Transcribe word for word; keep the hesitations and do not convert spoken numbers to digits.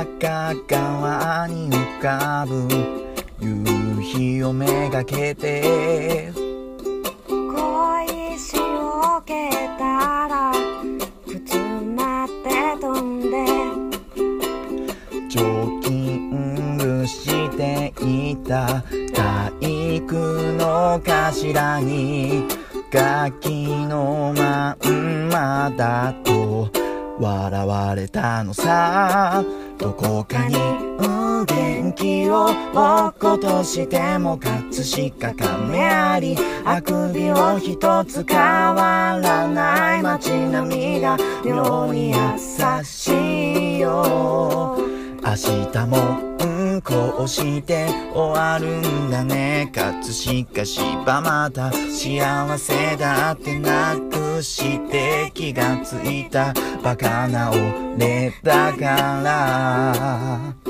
赤川に浮かぶ夕日をめがけて恋しをけたら靴まで飛んでジョギングしていた体育の頭にガキのまんまだと笑われたのさ。どこかに元気を落っことしても葛飾亀有あくびを一つ変わらない街並みが妙に優しいよ。明日もうんこうして終わるんだね。葛飾柴又幸せだってなくして気がついたバカな俺だから